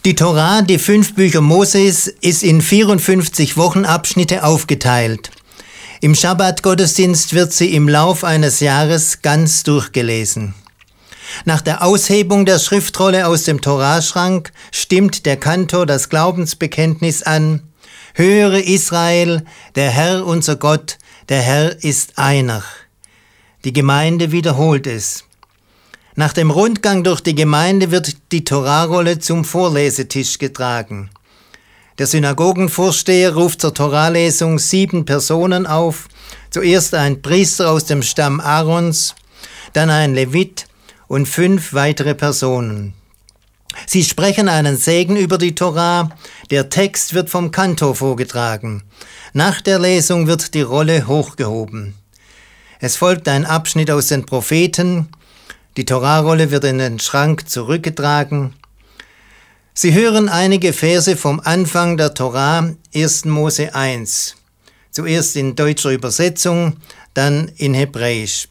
Die Tora, die 5 Bücher Moses, ist in 54 Wochenabschnitte aufgeteilt. Im Schabbat-Gottesdienst wird sie im Lauf eines Jahres ganz durchgelesen. Nach der Aushebung der Schriftrolle aus dem Toraschrank stimmt der Kantor das Glaubensbekenntnis an: Höre Israel, der Herr unser Gott, der Herr ist einer. Die Gemeinde wiederholt es. Nach dem Rundgang durch die Gemeinde wird die Torarolle zum Vorlesetisch getragen. Der Synagogenvorsteher ruft zur Toralesung 7 Personen auf, zuerst ein Priester aus dem Stamm Aarons, dann ein Levit und 5 weitere Personen. Sie sprechen einen Segen über die Tora, der Text wird vom Kantor vorgetragen. Nach der Lesung wird die Rolle hochgehoben. Es folgt ein Abschnitt aus den Propheten. Die Torarolle wird in den Schrank zurückgetragen. Sie hören einige Verse vom Anfang der Tora, 1. Mose 1. Zuerst in deutscher Übersetzung, dann in Hebräisch.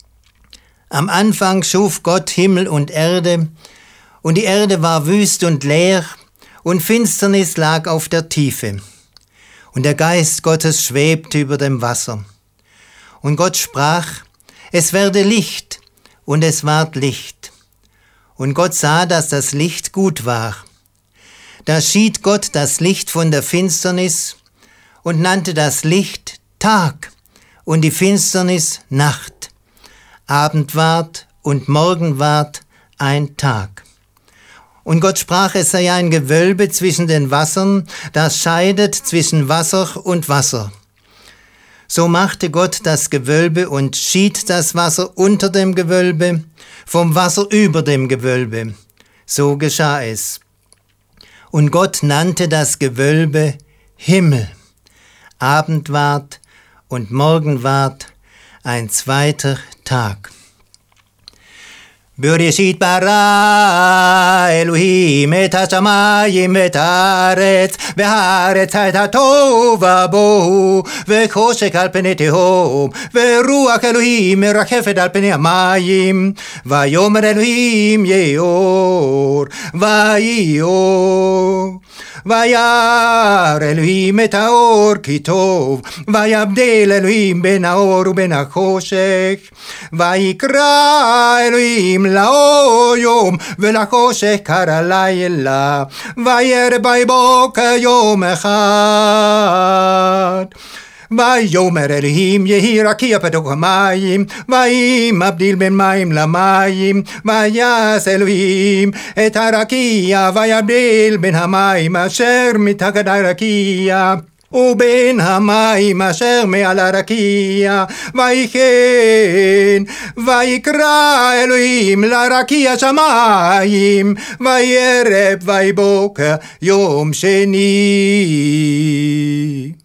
Am Anfang schuf Gott Himmel und Erde, und die Erde war wüst und leer, und Finsternis lag auf der Tiefe. Und der Geist Gottes schwebte über dem Wasser. Und Gott sprach: Es werde Licht, und es ward Licht. Und Gott sah, dass das Licht gut war. Da schied Gott das Licht von der Finsternis und nannte das Licht Tag und die Finsternis Nacht. Abend ward und Morgen ward ein Tag. Und Gott sprach, es sei ein Gewölbe zwischen den Wassern, das scheidet zwischen Wasser und Wasser. So machte Gott das Gewölbe und schied das Wasser unter dem Gewölbe vom Wasser über dem Gewölbe. So geschah es. Und Gott nannte das Gewölbe Himmel. Abend ward und Morgen ward ein zweiter Tag. בראשית ברא אלוהים את השמיים ואת הארץ, והארץ הייתה תוהו ובוהו, וחושך על פני תהום, ורוח אלוהים מרחפת על פני המים. ויאמר אלוהים יהי אור, ויהי אור. וירא אלוהים את האור כי טוב, ויבדל אלוהים בין האור ובין החושך. ויקרא אלוהים לאור יום, ולחושך קרא לילה. וירא ויהי בוקר יום אחד. ויאמר אלוהים יהי רקיע בתוך המים, ויהי מבדיל בין מים למים. ויעש אלוהים את הרקיע, ויבדיל בין המים אשר מתחת הרקיע ובין המים אשר מעל הרקיע. ויחן ויקרא אלוהים לרקיע שמיים, ויהי ערב ויהי בוקר יום שני.